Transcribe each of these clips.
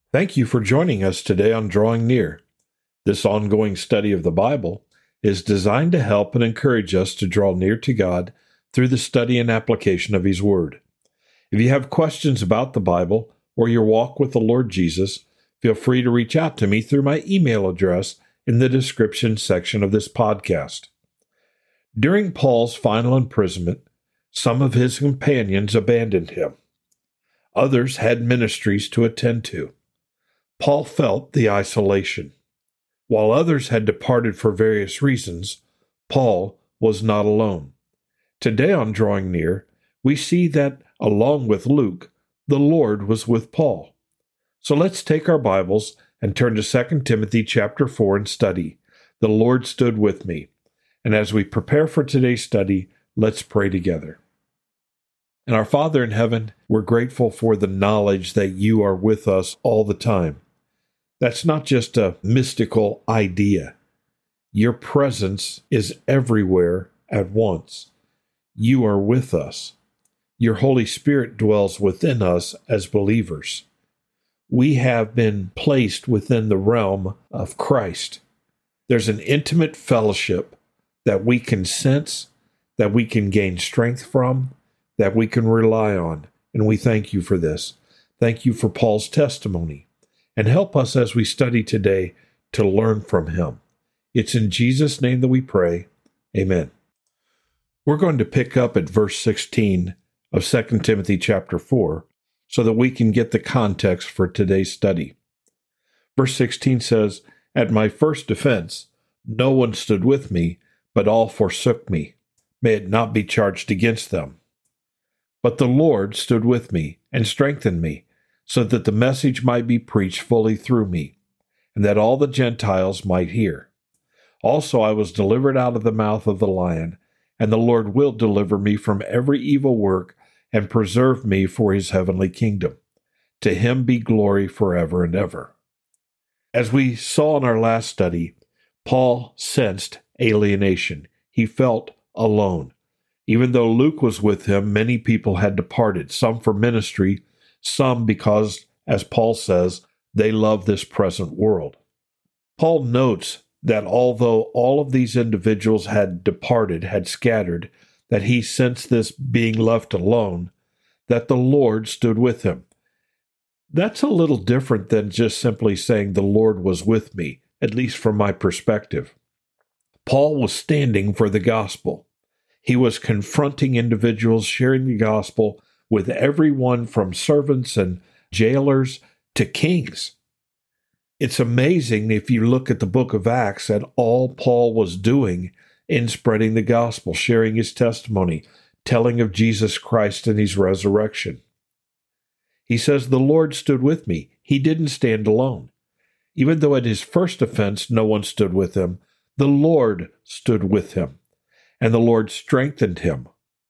Thank you for joining us today on Drawing Near. This ongoing study of the Bible is designed to help and encourage us to draw near to God through the study and application of His Word. If you have questions about the Bible or your walk with the Lord Jesus, feel free to reach out to me through my email address in the description section of this podcast. During Paul's final imprisonment, some of his companions abandoned him. Others had ministries to attend to. Paul felt the isolation. While others had departed for various reasons, Paul was not alone. Today on Drawing Near, we see that, along with Luke, the Lord was with Paul. So let's take our Bibles and turn to 2 Timothy chapter 4 and study. The Lord stood with me. And as we prepare for today's study, let's pray together. And our Father in heaven, we're grateful for the knowledge that you are with us all the time. That's not just a mystical idea. Your presence is everywhere at once. You are with us. Your Holy Spirit dwells within us as believers. We have been placed within the realm of Christ. There's an intimate fellowship that we can sense, that we can gain strength from, that we can rely on, and we thank you for this. Thank you for Paul's testimony. And help us as we study today to learn from him. It's in Jesus' name that we pray. Amen. We're going to pick up at verse 16 of 2 Timothy chapter 4 so that we can get the context for today's study. Verse 16 says, "At my first defense, no one stood with me, but all forsook me. May it not be charged against them. But the Lord stood with me and strengthened me, so that the message might be preached fully through me, and that all the Gentiles might hear. Also I was delivered out of the mouth of the lion, and the Lord will deliver me from every evil work and preserve me for his heavenly kingdom. To him be glory forever and ever." As we saw in our last study, Paul sensed alienation. He felt alone. Even though Luke was with him, many people had departed, some for ministry, some because, as Paul says, they love this present world. Paul notes that although all of these individuals had departed, had scattered, that he sensed this being left alone, that the Lord stood with him. That's a little different than just simply saying the Lord was with me, at least from my perspective. Paul was standing for the gospel. He was confronting individuals, sharing the gospel with everyone from servants and jailers to kings. It's amazing if you look at the book of Acts at all Paul was doing in spreading the gospel, sharing his testimony, telling of Jesus Christ and his resurrection. He says, "The Lord stood with me." He didn't stand alone. Even though at his first offense no one stood with him, the Lord stood with him, and the Lord strengthened him.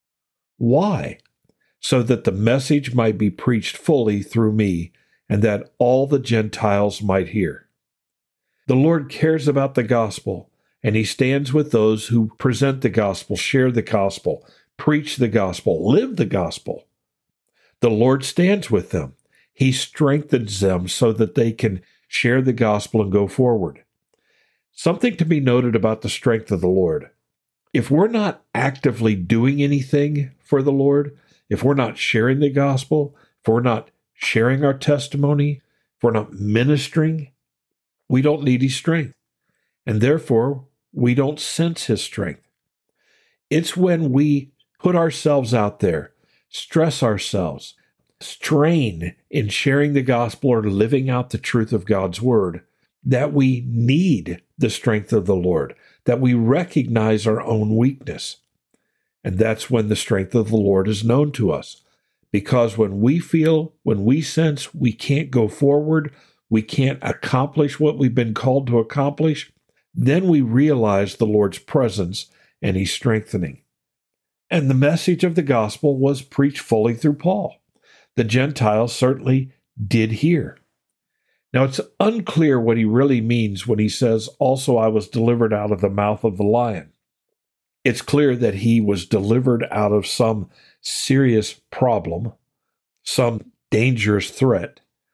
Why? So that the message might be preached fully through me, and that all the Gentiles might hear. The Lord cares about the gospel, and he stands with those who present the gospel, share the gospel, preach the gospel, live the gospel. The Lord stands with them. He strengthens them so that they can share the gospel and go forward. Something to be noted about the strength of the Lord. If we're not actively doing anything for the Lord, if we're not sharing the gospel, if we're not sharing our testimony, if we're not ministering, we don't need his strength. And therefore, we don't sense his strength. It's when we put ourselves out there, stress ourselves, strain in sharing the gospel or living out the truth of God's word, that we need the strength of the Lord, that we recognize our own weakness. And that's when the strength of the Lord is known to us. Because when we sense we can't go forward, we can't accomplish what we've been called to accomplish, then we realize the Lord's presence and he's strengthening. And the message of the gospel was preached fully through Paul. The Gentiles certainly did hear. Now, it's unclear what he really means when he says, "Also I was delivered out of the mouth of the lion." It's clear that he was delivered out of some serious problem, some dangerous threat.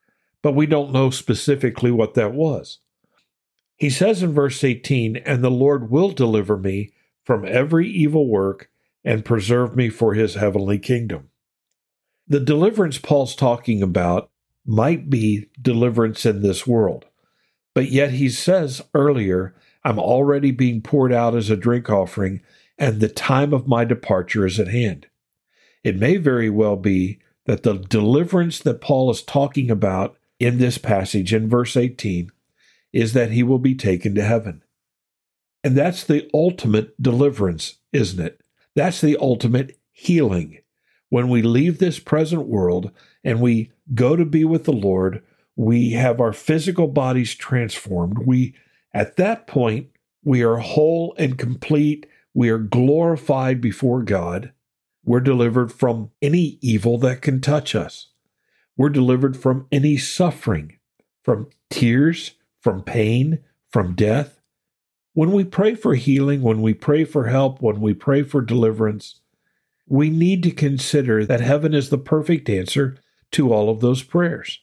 but we don't know specifically what that was. He says in verse 18, "And the Lord will deliver me from every evil work and preserve me for his heavenly kingdom." The deliverance Paul's talking about might be deliverance in this world, but yet he says earlier, "I'm already being poured out as a drink offering, and the time of my departure is at hand." It may very well be that the deliverance that Paul is talking about in this passage in verse 18 is that he will be taken to heaven. And that's the ultimate deliverance, isn't it? That's the ultimate healing. When we leave this present world and we go to be with the Lord, we have our physical bodies transformed. At that point, we are whole and complete. We are glorified before God. We're delivered from any evil that can touch us. We're delivered from any suffering, from tears, from pain, from death. When we pray for healing, when we pray for help, when we pray for deliverance, we need to consider that heaven is the perfect answer to all of those prayers.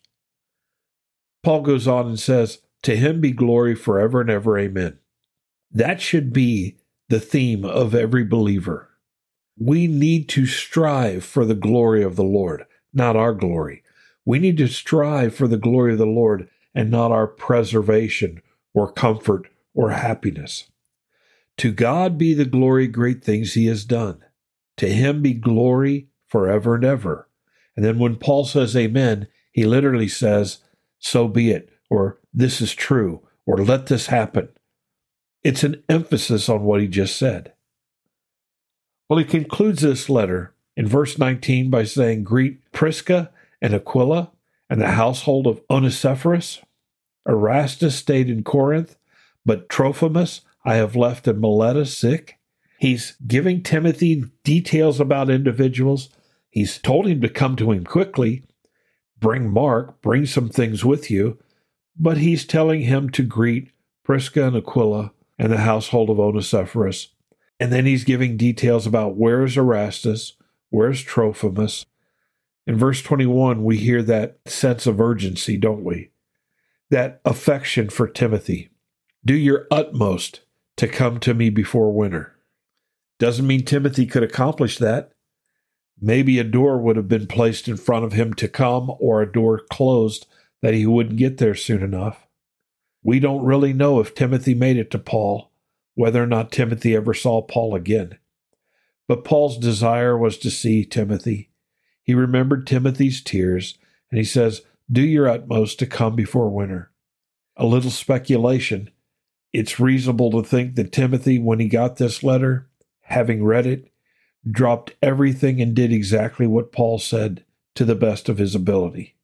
Paul goes on and says, "To him be glory forever and ever, amen." That should be the theme of every believer. We need to strive for the glory of the Lord, not our glory. We need to strive for the glory of the Lord and not our preservation or comfort or happiness. To God be the glory, great things he has done. To him be glory forever and ever. And then when Paul says amen, he literally says, "So be it," or "This is true," or "Let this happen." It's an emphasis on what he just said. Well, he concludes this letter in verse 19 by saying, "Greet Prisca and Aquila and the household of Onesiphorus. Erastus stayed in Corinth, but Trophimus I have left in Miletus sick." He's giving Timothy details about individuals. He's told him to come to him quickly. Bring Mark, bring some things with you. But he's telling him to greet Prisca and Aquila and the household of Onesiphorus. And then he's giving details about where's Erastus, where's Trophimus. In verse 21, we hear that sense of urgency, don't we? That affection for Timothy. "Do your utmost to come to me before winter." Doesn't mean Timothy could accomplish that. Maybe a door would have been placed in front of him to come, or a door closed that he wouldn't get there soon enough. We don't really know if Timothy made it to Paul, whether or not Timothy ever saw Paul again. But Paul's desire was to see Timothy. He remembered Timothy's tears, and he says, "Do your utmost to come before winter." A little speculation. It's reasonable to think that Timothy, when he got this letter, having read it, dropped everything and did exactly what Paul said to the best of his ability.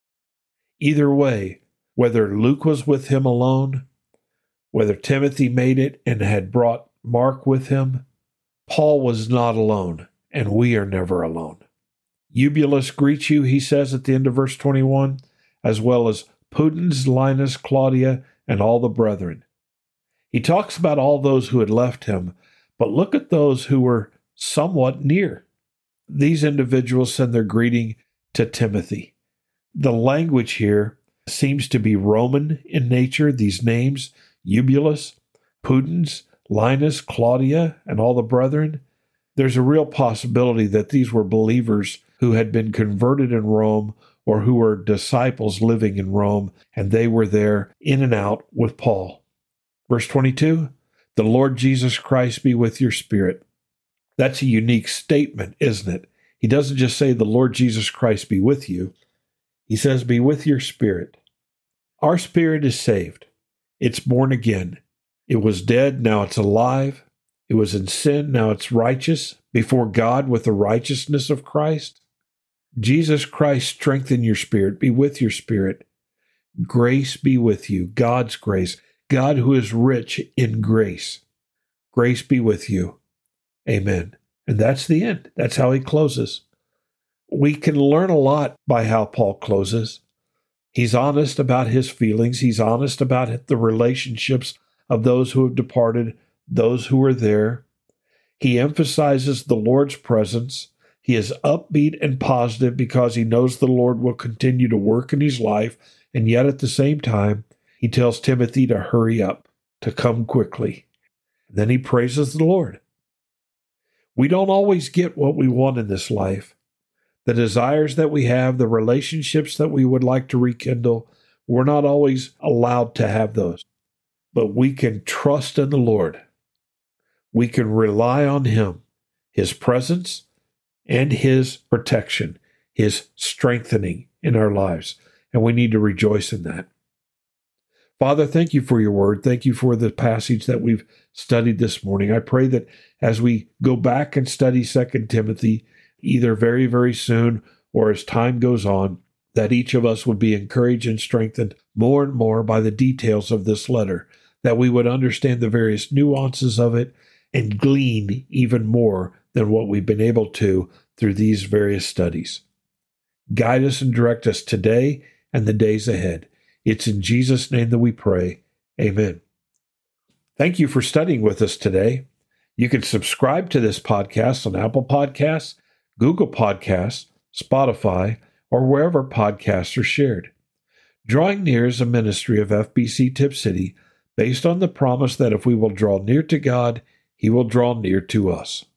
Either way, whether Luke was with him alone, whether Timothy made it and had brought Mark with him, Paul was not alone, and we are never alone. Eubulus greets you, he says at the end of verse 21, as well as Pudens, Linus, Claudia, and all the brethren. He talks about all those who had left him, but look at those who were somewhat near. These individuals send their greeting to Timothy. The language here seems to be Roman in nature, these names, Eubulus, Pudens, Linus, Claudia, and all the brethren. There's a real possibility that these were believers who had been converted in Rome or who were disciples living in Rome, and they were there in and out with Paul. Verse 22, "The Lord Jesus Christ be with your spirit." That's a unique statement, isn't it? He doesn't just say, "The Lord Jesus Christ be with you." He says, "Be with your spirit." Our spirit is saved. It's born again. It was dead, now it's alive. It was in sin, now it's righteous before God with the righteousness of Christ. Jesus Christ strengthen your spirit, be with your spirit. Grace be with you, God's grace. God who is rich in grace. Grace be with you. Amen. And that's the end. That's how he closes. We can learn a lot by how Paul closes. He's honest about his feelings. He's honest about the relationships of those who have departed, those who are there. He emphasizes the Lord's presence. He is upbeat and positive because he knows the Lord will continue to work in his life And yet at the same time, he tells Timothy to hurry up, to come quickly. And then he praises the Lord. We don't always get what we want in this life. The desires that we have, the relationships that we would like to rekindle, we're not always allowed to have those. But we can trust in the Lord. We can rely on Him, His presence, and His protection, His strengthening in our lives. And we need to rejoice in that. Father, thank you for your word. Thank you for the passage that we've studied this morning. I pray that as we go back and study 2 Timothy, either very, very soon or as time goes on, that each of us would be encouraged and strengthened more and more by the details of this letter, that we would understand the various nuances of it and glean even more than what we've been able to through these various studies. Guide us and direct us today and the days ahead. It's in Jesus' name that we pray. Amen. Thank you for studying with us today. You can subscribe to this podcast on Apple Podcasts, Google Podcasts, Spotify, or wherever podcasts are shared. Drawing Near is a ministry of FBC Tipp City based on the promise that if we will draw near to God, He will draw near to us.